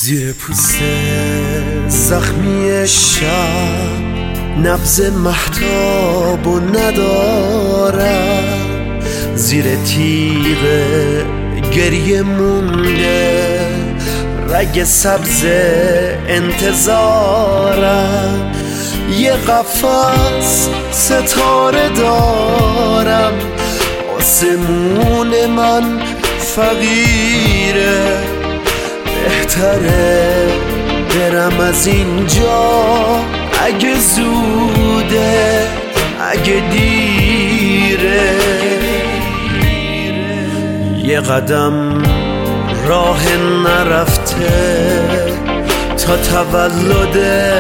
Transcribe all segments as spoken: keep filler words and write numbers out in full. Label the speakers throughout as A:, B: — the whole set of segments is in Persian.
A: زیر پوست زخمی شب نبض مهتاب و ندارم، زیر تیغ گریه مونده رگ سبز انتظارم. یه قفس ستاره دارم، آسمون من فقیره، بهتره برم از اینجا اگه زوده اگه دیره. یه قدم راه نرفته تا تولد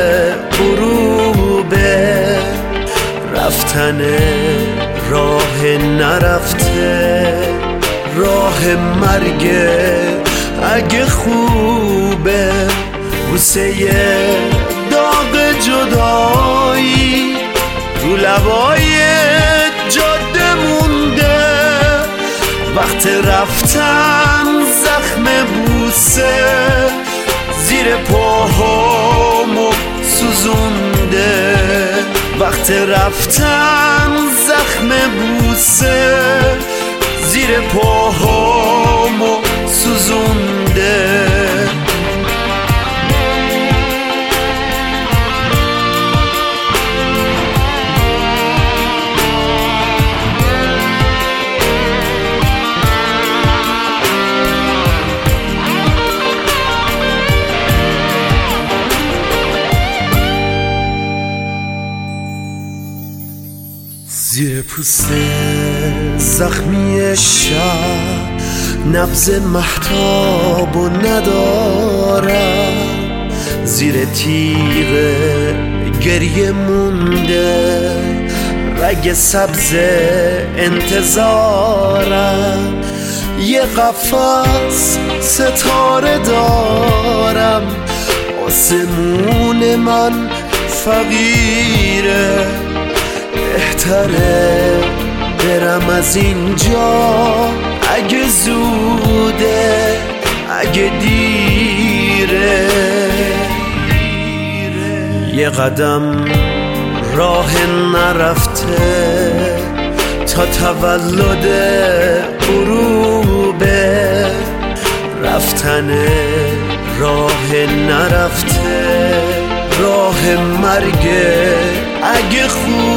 A: غروبه، رفتن راه نرفته راه مرگه اگه خوبه. بوسه داغ جدایی رو لبای جاده مونده، وقت رفتن زخم بوسه زیر پاهامو سوزونده، وقت رفتن زخم بوسه زیر پاهامو سوزونده. زیر پوست زخمی شب نبض مهتاب و ندارم، زیر تیغ گریه مونده رگ سبز انتظارم. یه قفس ستاره دارم، آسمون من فقیره، بهتره برم از اینجا اگه زوده اگه دیره. یه قدم راه نرفته تا تولد غروبه، رفتن راه نرفته راه مرگه اگه خوب